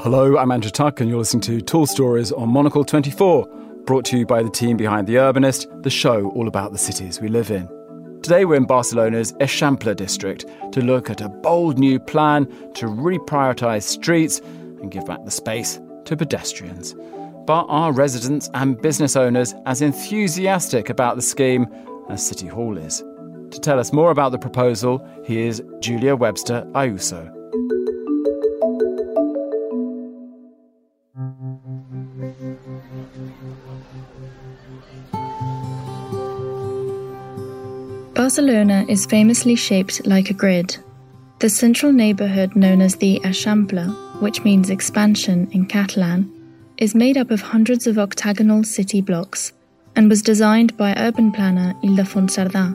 Hello, I'm Andrew Tuck and you're listening to Tall Stories on Monocle 24, brought to you by the team behind The Urbanist, the show all about the cities we live in. Today we're in Barcelona's Eixample district to look at a bold new plan to reprioritise streets and give back the space to pedestrians. But are residents and business owners as enthusiastic about the scheme as City Hall is? To tell us more about the proposal, here's Julia Webster Ayuso. Barcelona is famously shaped like a grid. The central neighbourhood known as the Eixample, which means expansion in Catalan, is made up of hundreds of octagonal city blocks and was designed by urban planner Ildefons Cerdà.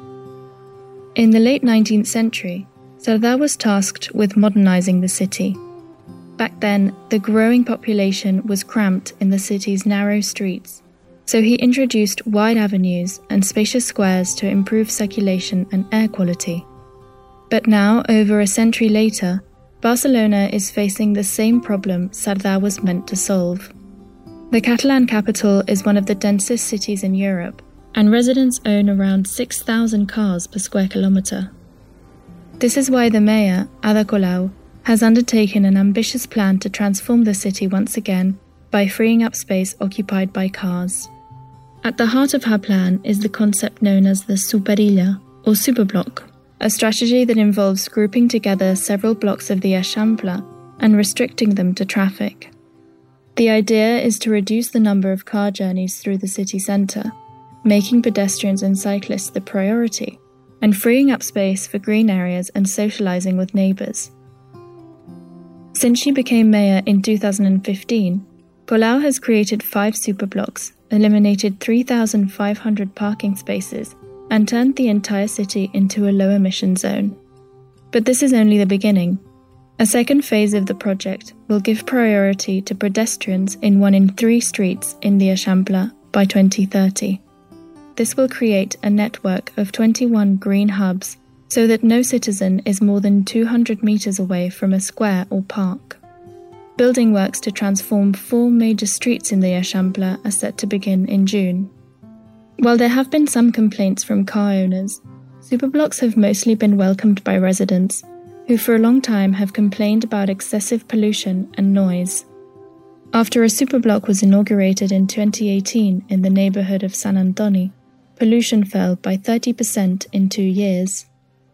In the late 19th century, Cerdà was tasked with modernising the city. Back then, the growing population was cramped in the city's narrow streets, so he introduced wide avenues and spacious squares to improve circulation and air quality. But now, over a century later, Barcelona is facing the same problem Cerdà was meant to solve. The Catalan capital is one of the densest cities in Europe, and residents own around 6,000 cars per square kilometre. This is why the mayor, Ada Colau, has undertaken an ambitious plan to transform the city once again by freeing up space occupied by cars. At the heart of her plan is the concept known as the Superilla, or superblock, a strategy that involves grouping together several blocks of the Eixample and restricting them to traffic. The idea is to reduce the number of car journeys through the city centre, making pedestrians and cyclists the priority, and freeing up space for green areas and socialising with neighbours. Since she became mayor in 2015, Colau has created 5 superblocks, eliminated 3,500 parking spaces, and turned the entire city into a low-emission zone. But this is only the beginning. A second phase of the project will give priority to pedestrians in 1 in 3 streets in the Eixample by 2030. This will create a network of 21 green hubs so that no citizen is more than 200 metres away from a square or park. Building works to transform 4 major streets in the Eixample are set to begin in June. While there have been some complaints from car owners, superblocks have mostly been welcomed by residents, who for a long time have complained about excessive pollution and noise. After a superblock was inaugurated in 2018 in the neighbourhood of Sant Antoni, pollution fell by 30% in 2 years.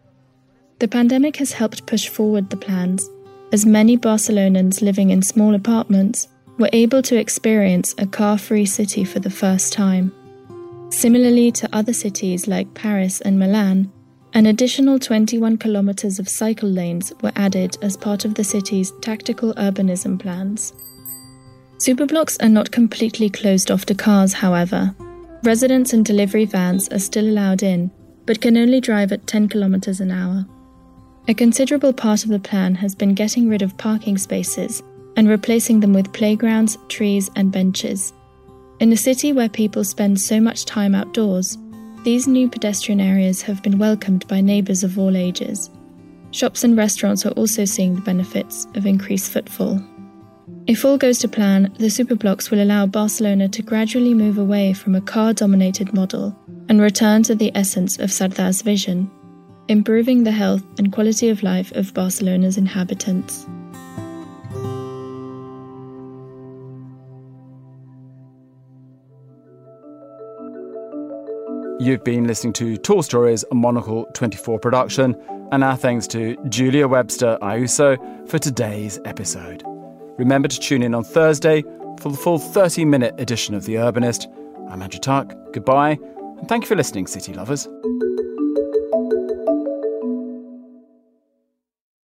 The pandemic has helped push forward the plans, as many Barcelonans living in small apartments were able to experience a car-free city for the first time. Similarly to other cities like Paris and Milan, an additional 21 kilometres of cycle lanes were added as part of the city's tactical urbanism plans. Superblocks are not completely closed off to cars, however. Residents and delivery vans are still allowed in, but can only drive at 10 kilometres an hour. A considerable part of the plan has been getting rid of parking spaces and replacing them with playgrounds, trees and benches. In a city where people spend so much time outdoors, these new pedestrian areas have been welcomed by neighbours of all ages. Shops and restaurants are also seeing the benefits of increased footfall. If all goes to plan, the superblocks will allow Barcelona to gradually move away from a car-dominated model and return to the essence of Cerdà's vision, improving the health and quality of life of Barcelona's inhabitants. You've been listening to Tall Stories, a Monocle 24 production, and our thanks to Julia Webster Ayuso for today's episode. Remember to tune in on Thursday for the full 30-minute edition of The Urbanist. I'm Andrew Tuck. Goodbye, and thank you for listening, city lovers.